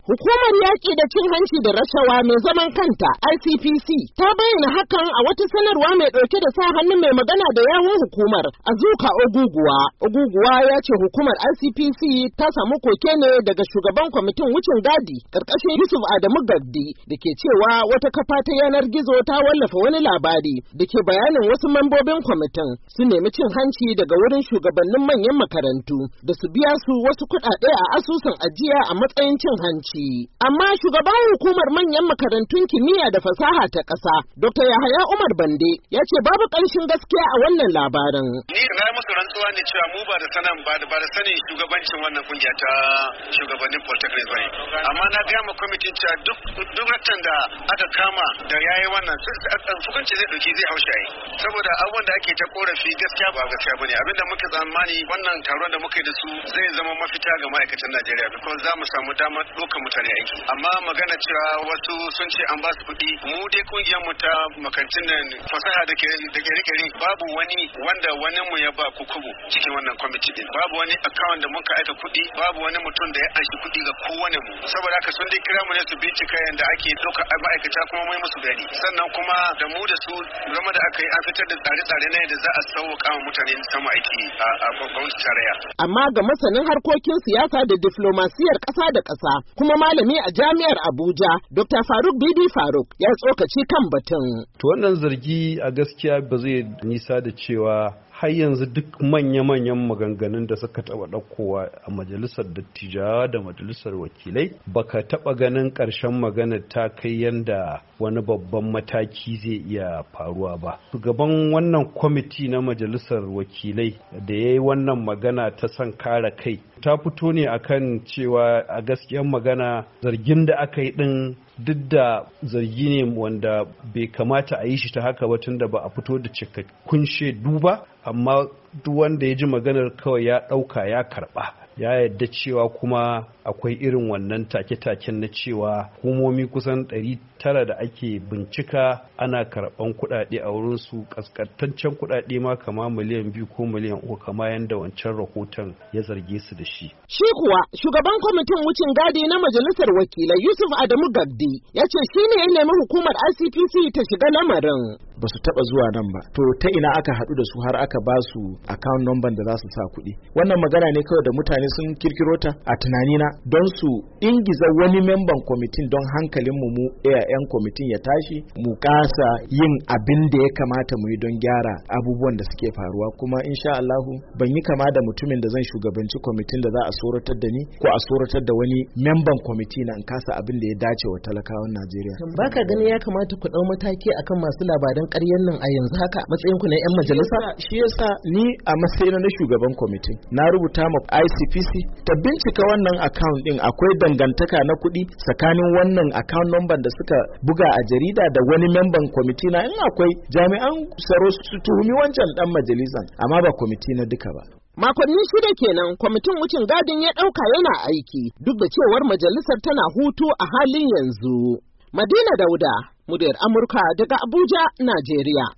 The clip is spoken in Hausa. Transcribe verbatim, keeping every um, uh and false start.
Hukumar yaƙi da cin hanci da rashawa mai zaman kanta I C P C ta bayyana hakan a wata sanarwa mai ɗauke da sa hannun mai magana da yawun hukumar Azuka Oguguwa. Oguguwa ya ce hukumar I C P C ta samu koke ne daga shugaban kwamitin wucin gadi ƙarƙashin Yusuf Adamu Gabdi da ke cewa wata kafa ta yanar gizo ta wallafa wani labari da ke bayanin wasu mambobin kwamitin su nemi cin hanci daga wurin shugabannin manyan makarantu da su biya su wasu kuɗaɗe a asusun ajiya a matsayin cin hanci. Amma shugaban hukumar manyan makarantun kimiyya da fasaha ta ƙasa, Doctor Yahaya Umar Bande, ya ce babu ƙanshin gaskiya a wannan labarin. Ni na musu rantsuwa ne cewa mu ba da sanan ba da ba da sanin shugabancin wannan kungiya ta shugabannin polytechnic bane. Amma na ga ma kwamitin cewa duk duk ratan da aka kama da yayi wannan hukunci zai dauki zai haushi ai. Saboda abubuwan da ake ta korafi gaskiya ba gaskiya bane. Abinda muka tsammani wannan taron da muka yi da su zai zama mafita ga ma'aikatan Najeriya because za mu samu damar ɗaukar mutane aiki. Amma magana cewa wasu sun ce an ba su kuɗi mu dai kungiyar mu ta makarantun nan fasaha da ke da kere babu wani wanda wani mu ya ba kukubu cikin wannan kwamiti din. Babu wani account da muka aika kuɗi, babu wani mutum da ya anshi kuɗi ga kowane mu. Saboda haka sun dai kira mu ne su bincika yanda ake ɗauka ma'aikata kuma mai musu bayani. Sannan kuma da mu da su zama da aka yi an fitar da tsare-tsare na yadda za a sauƙa wa mutane samu aiki a gwamnati tarayya. Amma ga masanin harkokin siyasa da diflomasiyar ƙasa da ƙasa kuma malami a jami'ar Abuja, Doctor Faruk Bibi Faruk ya tsokaci kan batun. To wannan zargi a gaskiya ba zai nisa da cewa har yanzu duk manya-manyan maganganun da suka taɓa ɗaukowa a majalisar dattijawa da majalisar wakilai baka taɓa ganin ƙarshen magana ta kai yanda wani babban mataki zai iya faruwa ba. Shugaban wannan kwamiti na majalisar wakilai da ya yi wannan magana ta son kare kai ta fito ne akan cewa a gaskiyar magana zargin da aka yi ɗin duk da zargi ne wanda bai kamata a yi shi ta haka ba tunda ba a fito da cikakkun shaidu ba, amma duk wanda ya ji maganar kawai ya ɗauka ya karɓa. Ya yadda cewa kuma akwai irin wannan take-taken na cewa hukumomi kusan ɗari tara da ake bincika ana karɓan kuɗaɗe a wurin su kaskantaccen kuɗaɗe ma kama miliyan biyu ko miliyan uku kama yadda wancan rahoton ya zarge su da shi. Shi kuwa shugaban kwamitin wucin gadi na majalisar wakilai Yusuf Adamu Gabdi ya ce shi ne ya nemi hukumar I C P C ta shiga lamarin. Ba su taɓa zuwa nan ba. To ta ina aka haɗu da su har aka ba su account number da za su sa kuɗi. Wannan magana ne kawai da mutane sun kirkiro ta a tunanina don su ingiza wani memban kwamitin don hankalin mu mu yan kwamitin ya tashi mu kasa yin abin da ya kamata mu yi don gyara abubuwan da suke faruwa kuma insha Allahu ban yi kama da mutumin da zan shugabanci kwamitin da za a soratar da ni ko a soratar da wani memban kwamiti na in kasa abin da ya dace wa talakawan Najeriya. Baka ganin ya kamata ku dau mataki akan masu labaran ƙaryar nan a yanzu haka matsayin ku na yan majalisa? Shi yasa ni a matsayin na shugaban kwamitin na rubuta ma I C P C ta bincika wannan account din akwai dangantaka na kuɗi tsakanin wannan account number da suka buga a jarida da wani memban kwamiti na in akwai jami'an tsaro su tuhumi wancan dan majalisan amma ba kwamiti na duka ba. Makonni shida kenan kwamitin wucin gadin ya ɗauka yana aiki duk da cewar majalisar tana hutu a halin yanzu. Madina Dauda, muryar Amurka daga Abuja, Najeriya.